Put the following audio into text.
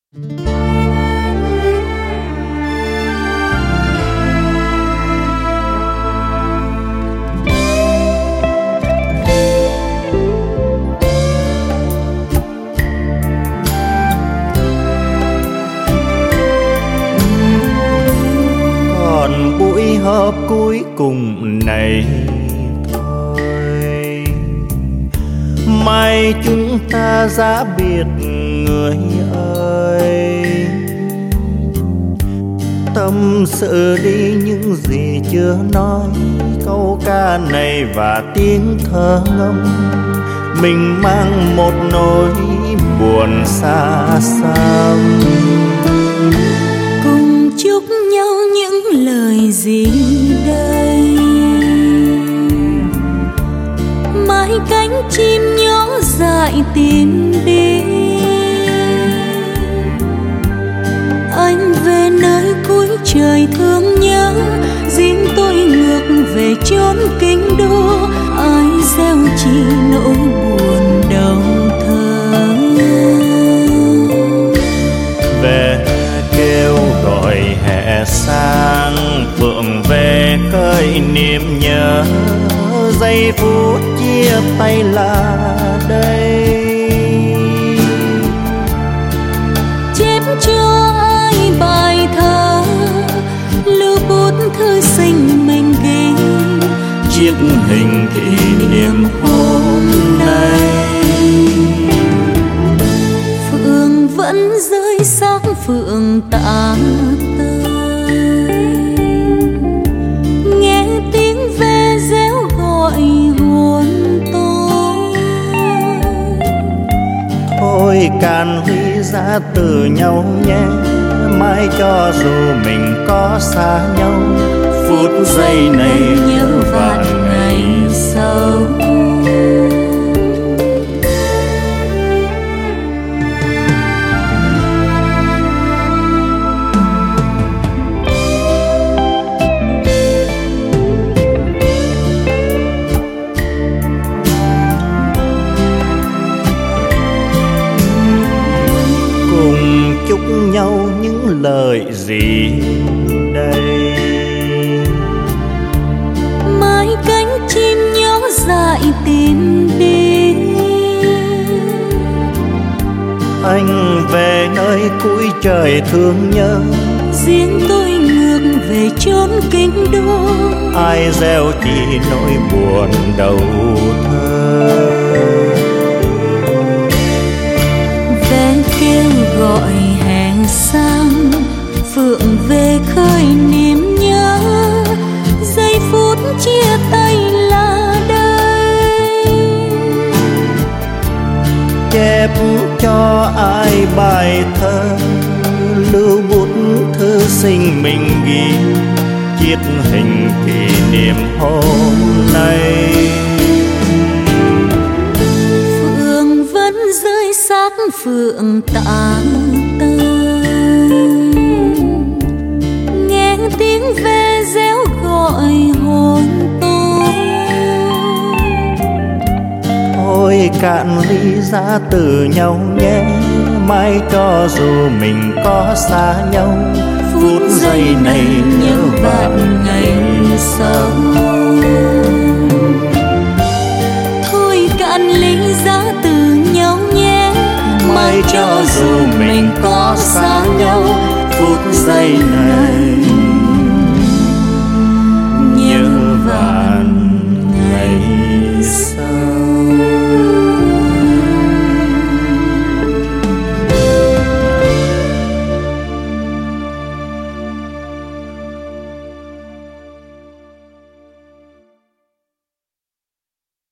Còn buổi họp cuối cùng này thôi, mai chúng ta giã biệt người ơi. Tâm sự đi những gì chưa nói, câu ca này và tiếng thơ ngâm. Mình mang một nỗi buồn xa xăm. Cùng chúc nhau những lời gì đây? Mãi cánh chim nhỏ dại tìm đi. Anh về nơi cuối trời thương nhớ, riêng tôi ngược về chốn kinh đô. Ai gieo chỉ nỗi buồn đầu thơ. Về kêu gọi hè sang, phượng về khơi niềm nhớ. Giây phút chia tay là đây. Chép cho ai bài thơ, lưu bút thư sinh mình ghi. Chiếc hình kỷ niệm hôm nay. Phượng vẫn rơi sắc phượng tạ tơi. Nghe tiếng ve réo gọi hồn tôi. Thôi cạn ly ra từ nhau nhé, mai cho dù mình có xa nhau. Phút giây này nhớ vạn ngày sau. Cùng chúc nhau những lời gì đây? Mãi cánh chim nhỏ dại tìm đi. Anh về nơi cuối trời thương nhớ, Riêng tôi ngược về chốn kinh đô. ai gieo chỉ nỗi buồn đầu thơ. Ve kêu gọi hè sang, phượng về khơi niềm nhớ. Giây phút chia tay là đây. Chép cho ai bài thơ, lưu bút thư sinh mình ghi. Chiếc hình kỷ niệm hôm nay. Phượng vẫn rơi sắc phượng tạ tơi. Nghe tiếng ve réo gọi hồn tôi. Thôi cạn ly ra từ nhau nhé, mai cho dù mình có xa nhau. Phút giây này nhớ vạn ngày sau. Thôi cạn ly ra từ nhau nhé, Mai cho dù mình có xa nhau. Phút giây này